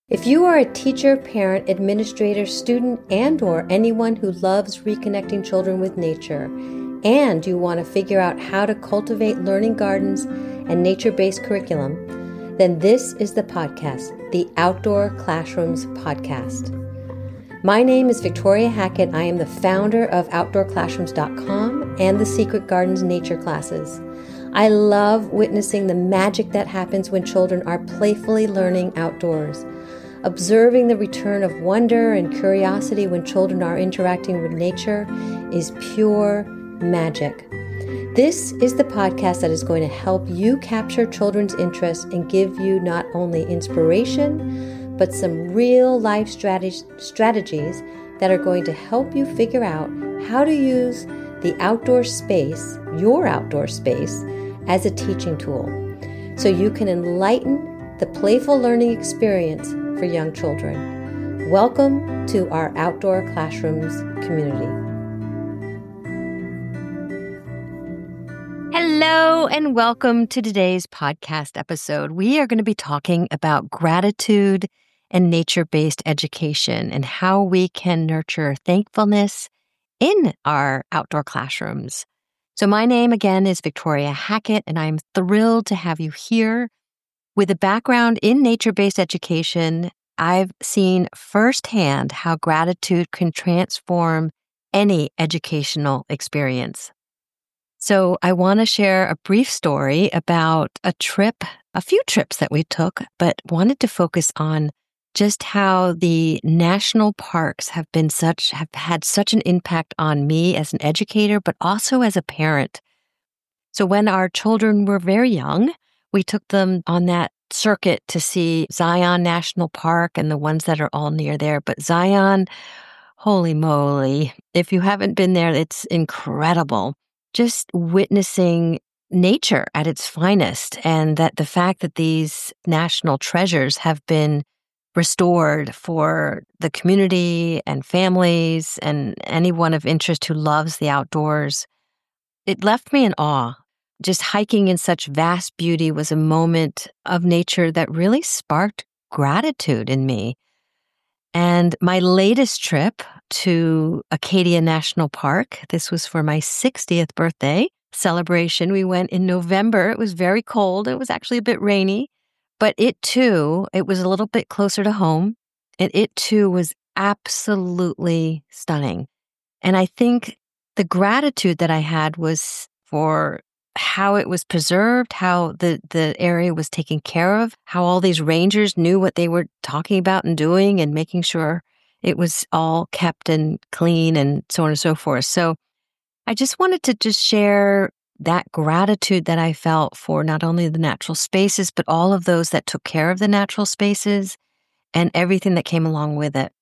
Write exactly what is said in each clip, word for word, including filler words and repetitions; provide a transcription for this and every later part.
If you are a teacher, parent, administrator, student, and or anyone who loves reconnecting children with nature, and you want to figure out how to cultivate learning gardens and nature-based curriculum, then this is the podcast, the Outdoor Classrooms Podcast. My name is Victoria Hackett. I am the founder of outdoor classrooms dot com and the Secret Gardens Nature Classes. I love witnessing the magic that happens when children are playfully learning outdoors. Observing the return of wonder and curiosity when children are interacting with nature is pure magic. This is the podcast that is going to help you capture children's interest and give you not only inspiration, but some real life strategies strategies that are going to help you figure out how to use the outdoor space, your outdoor space, as a teaching tool, so you can enlighten the playful learning experience for young children. Welcome to our Outdoor Classrooms community. Hello and welcome to today's podcast episode. We are going to be talking about gratitude and nature-based education and how we can nurture thankfulness in our outdoor classrooms. So my name again is Victoria Hackett, and I'm thrilled to have you here. With a background in nature-based education, I've seen firsthand how gratitude can transform any educational experience. So I want to share a brief story about a trip, a few trips that we took, but wanted to focus on just how the national parks have been such, have had such an impact on me as an educator, but also as a parent. So when our children were very young, we took them on that circuit to see Zion National Park and the ones that are all near there. But Zion, holy moly, if you haven't been there, it's incredible. Just witnessing nature at its finest, and that the fact that these national treasures have been restored for the community and families and anyone of interest who loves the outdoors, it left me in awe. Just hiking in such vast beauty was a moment of nature that really sparked gratitude in me. And my latest trip to Acadia National Park, this was for my sixtieth birthday celebration. We went in November. It was very cold. It was actually a bit rainy, but it too, it was a little bit closer to home, and it too was absolutely stunning. And I think the gratitude that I had was for how it was preserved, how the, the area was taken care of, how all these rangers knew what they were talking about and doing and making sure it was all kept and clean and so on and so forth. So I just wanted to just share that gratitude that I felt for not only the natural spaces, but all of those that took care of the natural spaces and everything that came along with it.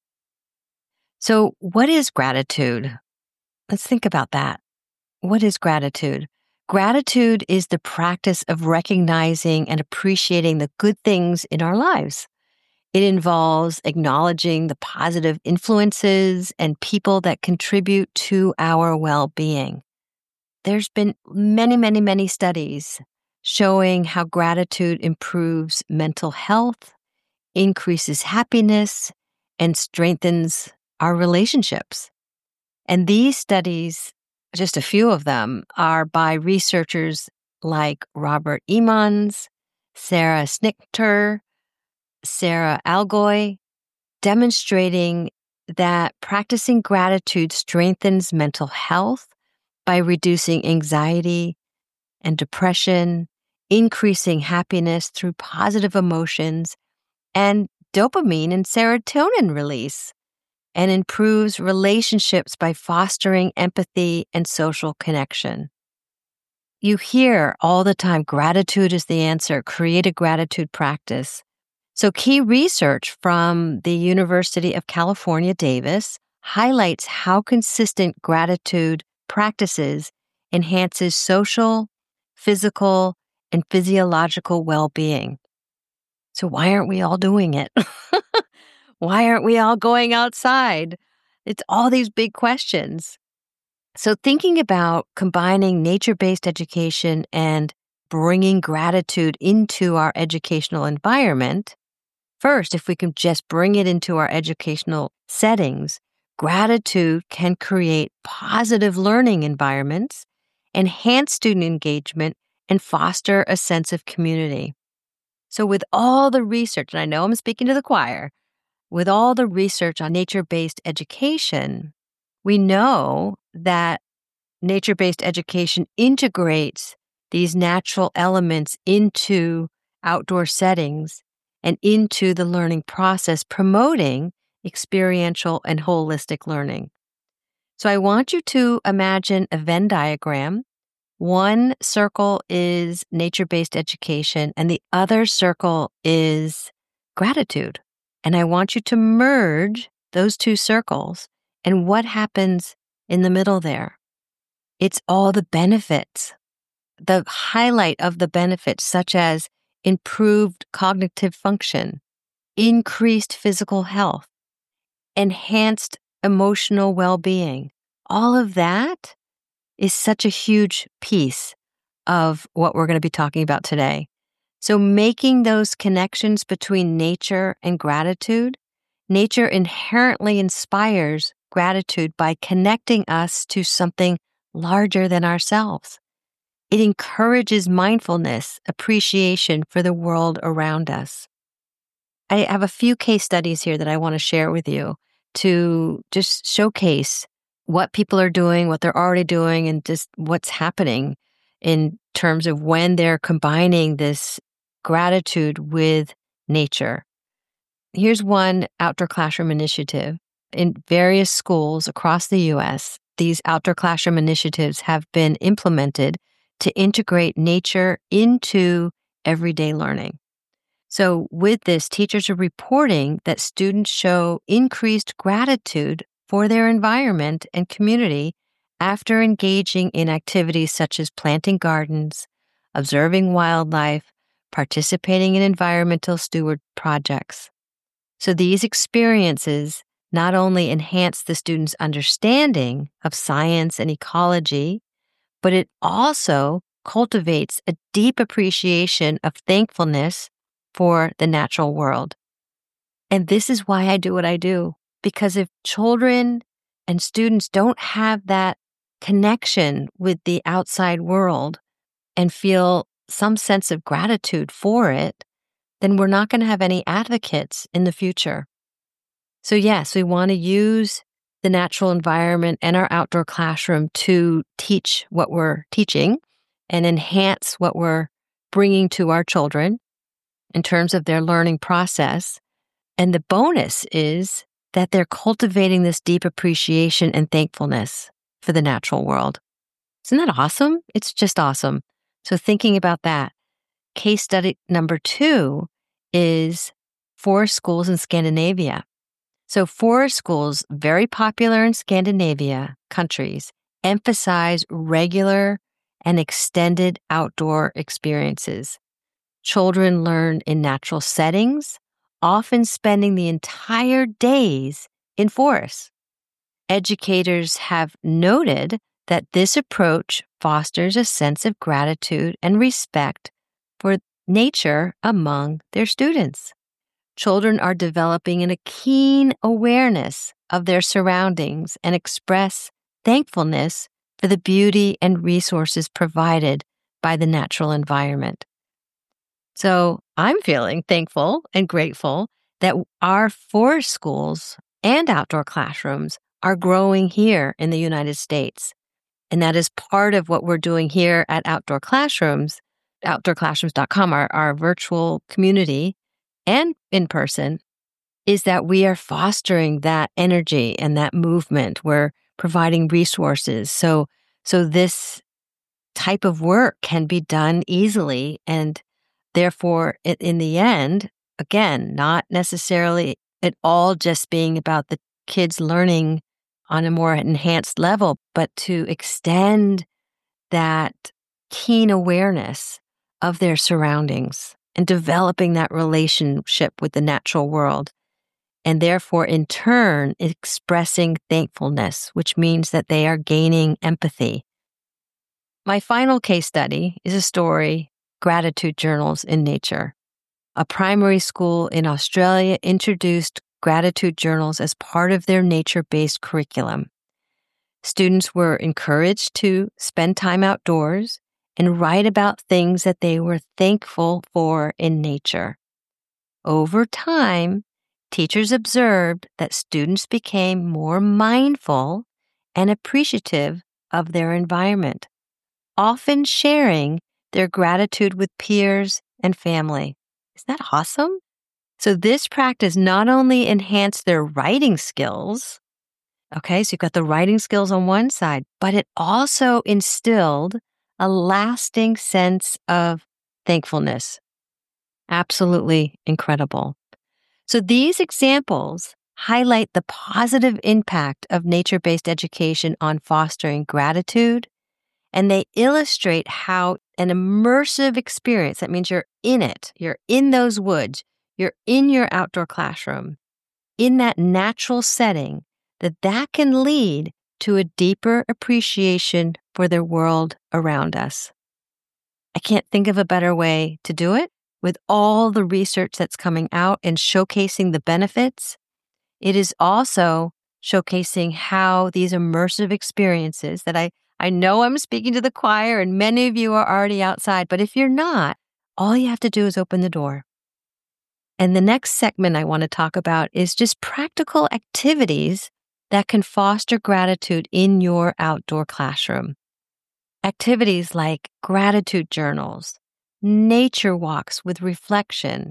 So what is gratitude? Let's think about that. What is gratitude? Gratitude is the practice of recognizing and appreciating the good things in our lives. It involves acknowledging the positive influences and people that contribute to our well-being. There's been many, many, many studies showing how gratitude improves mental health, increases happiness, and strengthens our relationships. And these studies, just a few of them, are by researchers like Robert Emmons, Sarah Schnitter, Sarah Algoy, demonstrating that practicing gratitude strengthens mental health by reducing anxiety and depression, increasing happiness through positive emotions, and dopamine and serotonin release, and improves relationships by fostering empathy and social connection. You hear all the time, gratitude is the answer. Create a gratitude practice. So key research from the University of California, Davis, highlights how consistent gratitude practices enhances social, physical, and physiological well-being. So why aren't we all doing it? Why aren't we all going outside? It's all these big questions. So thinking about combining nature-based education and bringing gratitude into our educational environment, First, if we can just bring it into our educational settings, gratitude can create positive learning environments, enhance student engagement, and foster a sense of community. So with all the research, and I know I'm speaking to the choir, with all the research on nature-based education, we know that nature-based education integrates these natural elements into outdoor settings and into the learning process, promoting experiential and holistic learning. So I want you to imagine a Venn diagram. One circle is nature-based education, and the other circle is gratitude. And I want you to merge those two circles. And what happens in the middle there? It's all the benefits, the highlight of the benefits, such as improved cognitive function, increased physical health, enhanced emotional well-being. All of that is such a huge piece of what we're going to be talking about today. So making those connections between nature and gratitude, nature inherently inspires gratitude by connecting us to something larger than ourselves. It encourages mindfulness, appreciation for the world around us. I have a few case studies here that I want to share with you to just showcase what people are doing, what they're already doing, and just what's happening in terms of when they're combining this gratitude with nature. Here's one outdoor classroom initiative. In various schools across the U S, these outdoor classroom initiatives have been implemented to integrate nature into everyday learning. So with this, teachers are reporting that students show increased gratitude for their environment and community after engaging in activities such as planting gardens, observing wildlife, participating in environmental steward projects. So these experiences not only enhance the students' understanding of science and ecology, but it also cultivates a deep appreciation of thankfulness for the natural world. And this is why I do what I do, because if children and students don't have that connection with the outside world and feel some sense of gratitude for it, then we're not going to have any advocates in the future. So yes, we want to use the natural environment and our outdoor classroom to teach what we're teaching and enhance what we're bringing to our children in terms of their learning process. And the bonus is that they're cultivating this deep appreciation and thankfulness for the natural world. Isn't that awesome? It's just awesome. So thinking about that, case study number two is forest schools in Scandinavia. So forest schools, very popular in Scandinavia countries, emphasize regular and extended outdoor experiences. Children learn in natural settings, often spending the entire days in forests. Educators have noted that this approach fosters a sense of gratitude and respect for nature among their students. Children are developing a keen awareness of their surroundings and express thankfulness for the beauty and resources provided by the natural environment. So I'm feeling thankful and grateful that our forest schools and outdoor classrooms are growing here in the United States. And that is part of what we're doing here at Outdoor Classrooms, outdoor classrooms dot com, our, our virtual community and in person, is that we are fostering that energy and that movement. We're providing resources. So, so this type of work can be done easily, and therefore, it, in the end, again, not necessarily at all just being about the kids learning on a more enhanced level, but to extend that keen awareness of their surroundings and developing that relationship with the natural world. And therefore, in turn, expressing thankfulness, which means that they are gaining empathy. My final case study is a story, Gratitude Journals in Nature. A primary school in Australia introduced gratitude journals as part of their nature-based curriculum. Students were encouraged to spend time outdoors and write about things that they were thankful for in nature. Over time, teachers observed that students became more mindful and appreciative of their environment, often sharing their gratitude with peers and family. Isn't that awesome? So this practice not only enhanced their writing skills, okay, so you've got the writing skills on one side, but it also instilled a lasting sense of thankfulness. Absolutely incredible. So these examples highlight the positive impact of nature-based education on fostering gratitude, and they illustrate how an immersive experience, that means you're in it, you're in those woods, you're in your outdoor classroom, in that natural setting, that that can lead to a deeper appreciation for the world around us. I can't think of a better way to do it. With all the research that's coming out and showcasing the benefits, it is also showcasing how these immersive experiences that I, I know I'm speaking to the choir and many of you are already outside, but if you're not, all you have to do is open the door. And the next segment I want to talk about is just practical activities that can foster gratitude in your outdoor classroom. Activities like gratitude journals, nature walks with reflection,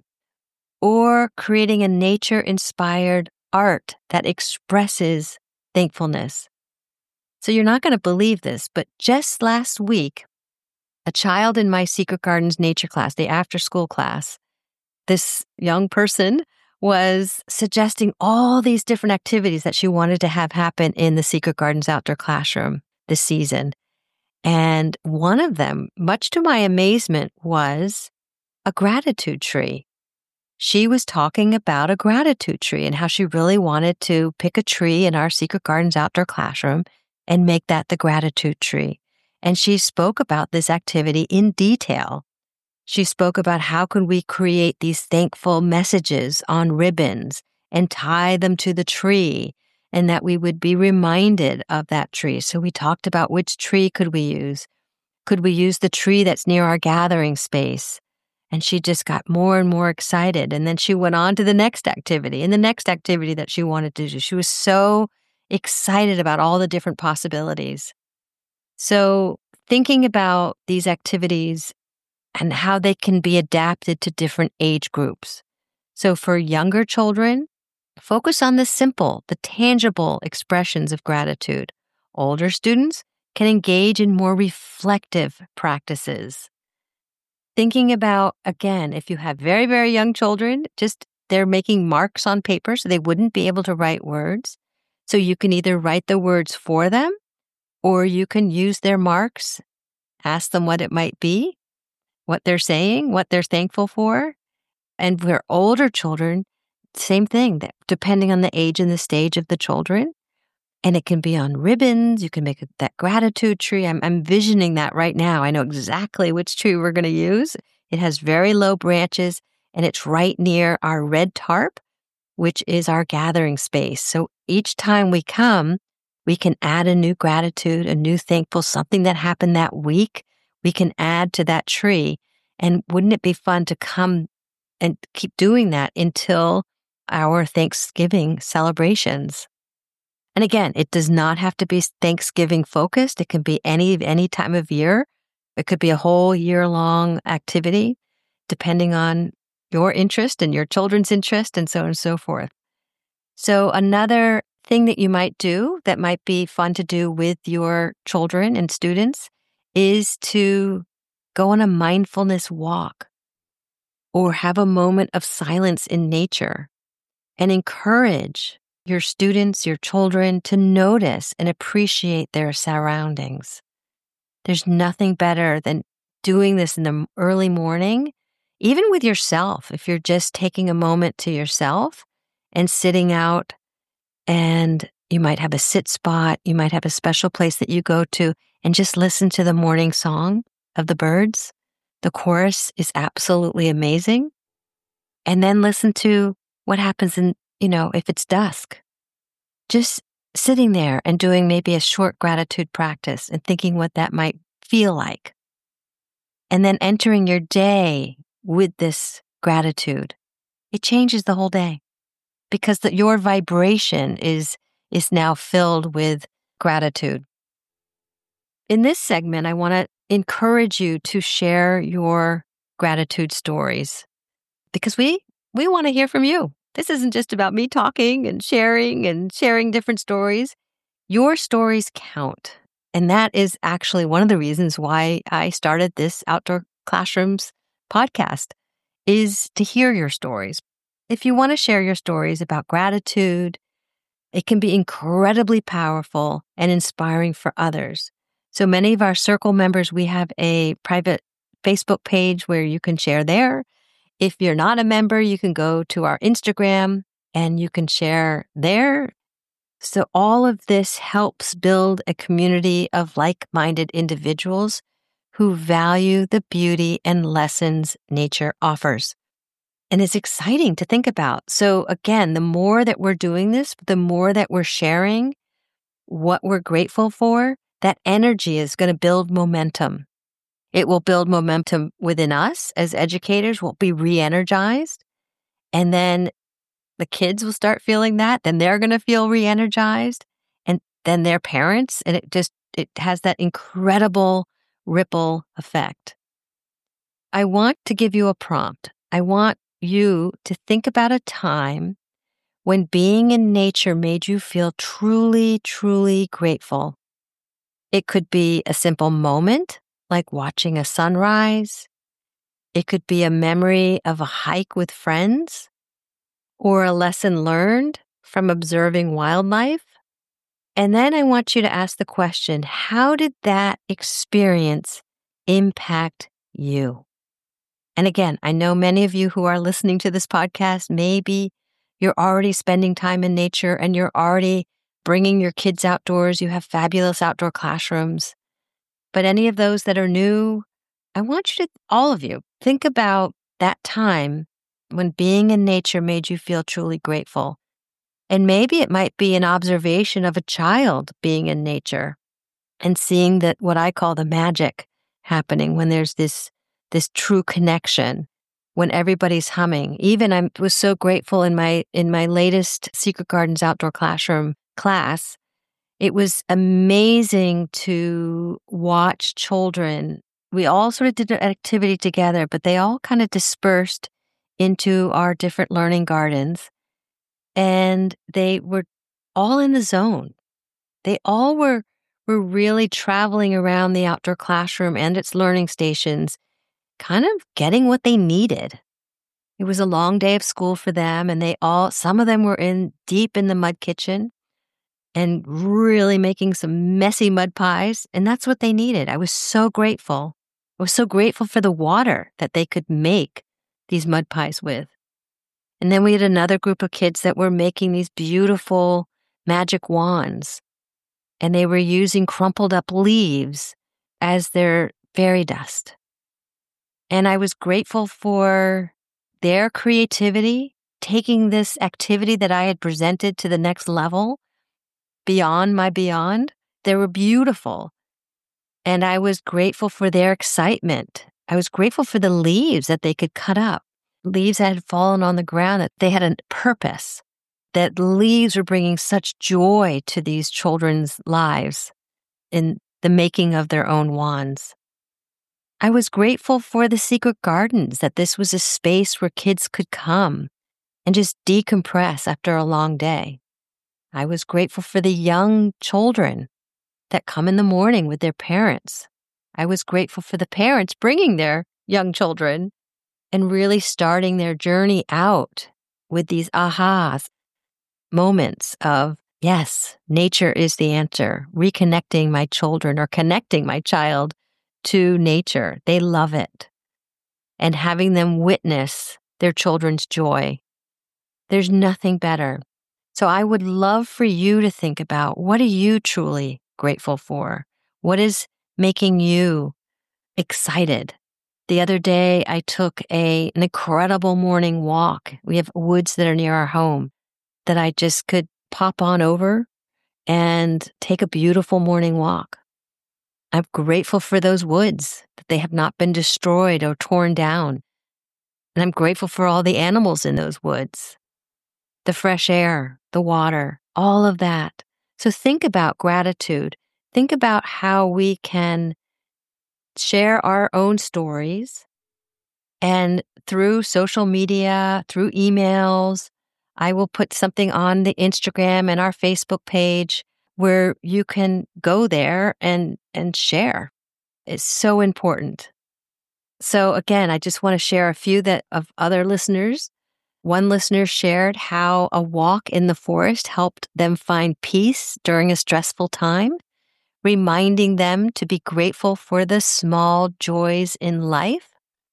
or creating a nature-inspired art that expresses thankfulness. So you're not going to believe this, but just last week, a child in my Secret Gardens nature class, the after-school class, this young person was suggesting all these different activities that she wanted to have happen in the Secret Gardens outdoor classroom this season. And one of them, much to my amazement, was a gratitude tree. She was talking about a gratitude tree and how she really wanted to pick a tree in our Secret Gardens outdoor classroom and make that the gratitude tree. And she spoke about this activity in detail. She spoke about how can we create these thankful messages on ribbons and tie them to the tree, and that we would be reminded of that tree. So we talked about which tree could we use. Could we use the tree that's near our gathering space? And she just got more and more excited. And then she went on to the next activity and the next activity that she wanted to do. She was so excited about all the different possibilities. So thinking about these activities and how they can be adapted to different age groups. So for younger children, focus on the simple, the tangible expressions of gratitude. Older students can engage in more reflective practices. Thinking about, again, if you have very, very young children, just they're making marks on paper so they wouldn't be able to write words. So you can either write the words for them or you can use their marks, ask them what it might be, what they're saying, what they're thankful for. And for older children, same thing, that depending on the age and the stage of the children. And it can be on ribbons. You can make that gratitude tree. I'm, I'm visioning that right now. I know exactly which tree we're going to use. It has very low branches and it's right near our red tarp, which is our gathering space. So each time we come, we can add a new gratitude, a new thankful, something that happened that week. We can add to that tree. And wouldn't it be fun to come and keep doing that until our Thanksgiving celebrations? And again, it does not have to be Thanksgiving focused. It can be any, any time of year. It could be a whole year-long activity, depending on your interest and your children's interest and so on and so forth. So another thing that you might do that might be fun to do with your children and students is to go on a mindfulness walk or have a moment of silence in nature and encourage your students, your children to notice and appreciate their surroundings. There's nothing better than doing this in the early morning, even with yourself. If you're just taking a moment to yourself and sitting out, and you might have a sit spot, you might have a special place that you go to and just listen to the morning song of the birds. The chorus is absolutely amazing. And then listen to what happens in, you know, if it's dusk. Just sitting there and doing maybe a short gratitude practice and thinking what that might feel like. And then entering your day with this gratitude. It changes the whole day because the, your vibration is, is now filled with gratitude. In this segment, I want to encourage you to share your gratitude stories because we, we want to hear from you. This isn't just about me talking and sharing and sharing different stories. Your stories count. And that is actually one of the reasons why I started this Outdoor Classrooms podcast, is to hear your stories. If you want to share your stories about gratitude, it can be incredibly powerful and inspiring for others. So many of our circle members, we have a private Facebook page where you can share there. If you're not a member, you can go to our Instagram and you can share there. So all of this helps build a community of like-minded individuals who value the beauty and lessons nature offers. And it's exciting to think about. So again, the more that we're doing this, the more that we're sharing what we're grateful for, that energy is going to build momentum. It will build momentum within us as educators. We'll be re-energized. And then the kids will start feeling that. Then they're going to feel re-energized. And then their parents. And it just, it has that incredible ripple effect. I want to give you a prompt. I want you to think about a time when being in nature made you feel truly, truly grateful. It could be a simple moment, like watching a sunrise. It could be a memory of a hike with friends, or a lesson learned from observing wildlife. And then I want you to ask the question, how did that experience impact you? And again, I know many of you who are listening to this podcast, maybe you're already spending time in nature and you're already bringing your kids outdoors. You have fabulous outdoor classrooms. But any of those that are new, I want you to, all of you, think about that time when being in nature made you feel truly grateful. And maybe it might be an observation of a child being in nature and seeing that what I call the magic happening when there's this this true connection, when everybody's humming. Even I was so grateful in my in my latest Secret Gardens outdoor classroom class. It was amazing to watch children. We all sort of did an activity together, but they all kind of dispersed into our different learning gardens. And they were all in the zone. They all were, were really traveling around the outdoor classroom and its learning stations, kind of getting what they needed. It was a long day of school for them, and they all, some of them were in deep in the mud kitchen and really making some messy mud pies, and that's what they needed. I was so grateful. I was so grateful for the water that they could make these mud pies with. And then we had another group of kids that were making these beautiful magic wands, and they were using crumpled up leaves as their fairy dust. And I was grateful for their creativity, taking this activity that I had presented to the next level, beyond my beyond. They were beautiful. And I was grateful for their excitement. I was grateful for the leaves that they could cut up. Leaves that had fallen on the ground, that they had a purpose, that leaves were bringing such joy to these children's lives in the making of their own wands. I was grateful for the Secret Gardens, that this was a space where kids could come and just decompress after a long day. I was grateful for the young children that come in the morning with their parents. I was grateful for the parents bringing their young children and really starting their journey out with these ahas moments of, yes, nature is the answer, reconnecting my children or connecting my child to nature. They love it. And having them witness their children's joy. There's nothing better. So I would love for you to think about, what are you truly grateful for? What is making you excited? The other day, I took a, an incredible morning walk. We have woods that are near our home that I just could pop on over and take a beautiful morning walk. I'm grateful for those woods, that they have not been destroyed or torn down. And I'm grateful for all the animals in those woods, the fresh air, the water, all of that. So think about gratitude. Think about how we can share our own stories. And through social media, through emails, I will put something on the Instagram and our Facebook page where you can go there and, and share. It's so important. So again, I just want to share a few that of other listeners. One listener shared how a walk in the forest helped them find peace during a stressful time, reminding them to be grateful for the small joys in life.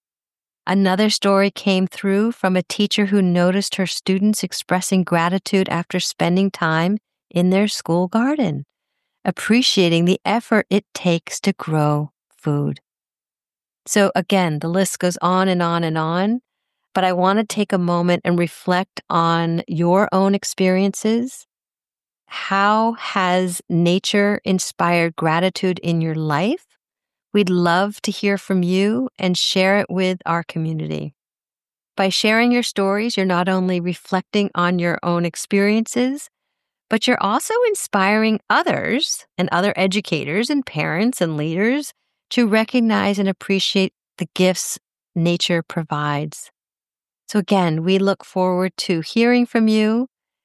Another story came through from a teacher who noticed her students expressing gratitude after spending time in their school garden, appreciating the effort it takes to grow food. So again, the list goes on and on and on, but I want to take a moment and reflect on your own experiences. How has nature inspired gratitude in your life? We'd love to hear from you and share it with our community. By sharing your stories, you're not only reflecting on your own experiences, but you're also inspiring others and other educators and parents and leaders to recognize and appreciate the gifts nature provides. So again, we look forward to hearing from you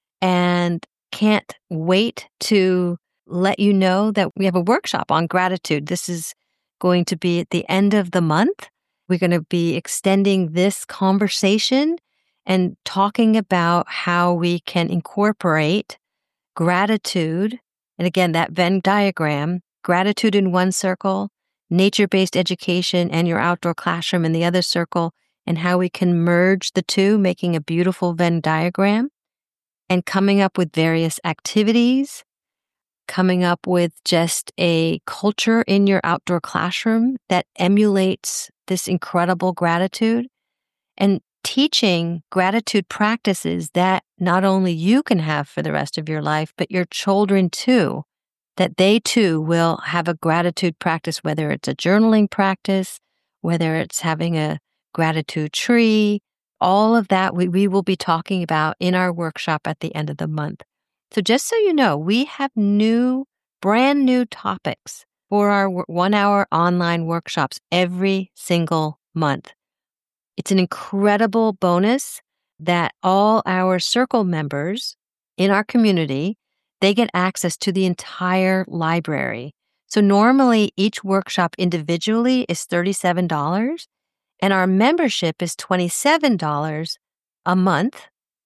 and can't wait to let you know that we have a workshop on gratitude. This is going to be at the end of the month. We're going to be extending this conversation and talking about how we can incorporate gratitude. And again, that Venn diagram, gratitude in one circle, nature-based education and your outdoor classroom in the other circle, and how we can merge the two, making a beautiful Venn diagram, and coming up with various activities, coming up with just a culture in your outdoor classroom that emulates this incredible gratitude, and teaching gratitude practices that not only you can have for the rest of your life, but your children too, that they too will have a gratitude practice, whether it's a journaling practice, whether it's having a gratitude tree, all of that we, we will be talking about in our workshop at the end of the month. So just so you know, we have new, brand new topics for our one-hour online workshops every single month. It's an incredible bonus that all our circle members in our community, they get access to the entire library. So normally each workshop individually is thirty-seven dollars, and our membership is twenty-seven dollars a month.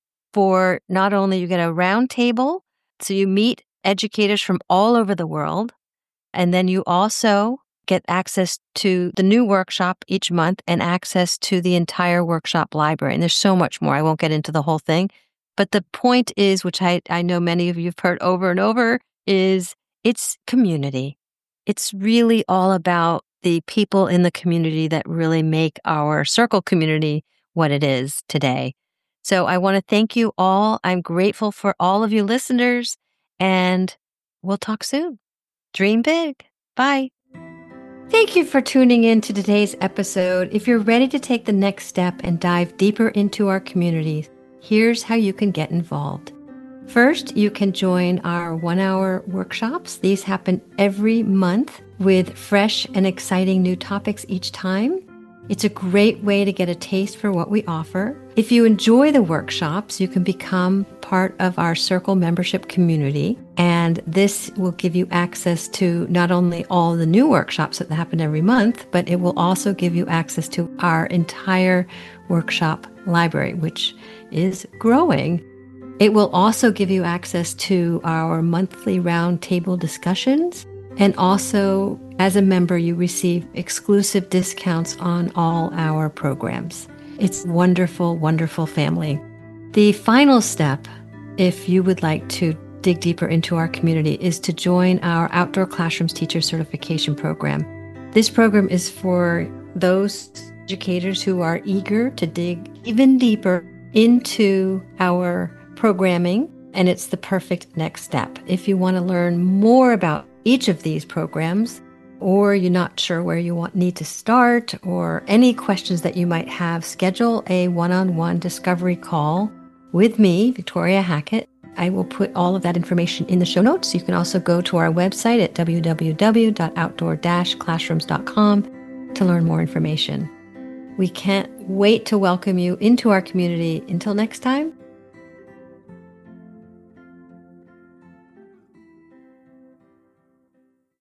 For not only you get a round table, so you meet educators from all over the world, and then you also get access to the new workshop each month and access to the entire workshop library. And there's so much more. I won't get into the whole thing. But the point is, which I, I know many of you have heard over and over, is it's community. It's really all about the people in the community that really make our circle community what it is today. So I want to thank you all. I'm grateful for all of you listeners, and we'll talk soon. Dream big. Bye. Thank you for tuning in to today's episode. If you're ready to take the next step and dive deeper into our community, here's how you can get involved. First, you can join our one-hour workshops. These happen every month with fresh and exciting new topics each time. It's a great way to get a taste for what we offer. If you enjoy the workshops, you can become part of our Circle membership community, and this will give you access to not only all the new workshops that happen every month, but it will also give you access to our entire workshop library, which is growing. It will also give you access to our monthly roundtable discussions. And also, as a member, you receive exclusive discounts on all our programs. It's wonderful, wonderful family. The final step, if you would like to dig deeper into our community, is to join our Outdoor Classrooms Teacher Certification Program. This program is for those educators who are eager to dig even deeper into our programming, and it's the perfect next step. If you want to learn more about each of these programs, or you're not sure where you want need to start, or any questions that you might have, schedule a one-on-one discovery call with me, Victoria Hackett. I will put all of that information in the show notes. You can also go to our website at w w w dot outdoor dash classrooms dot com to learn more information. We can't wait to welcome you into our community. Until next time,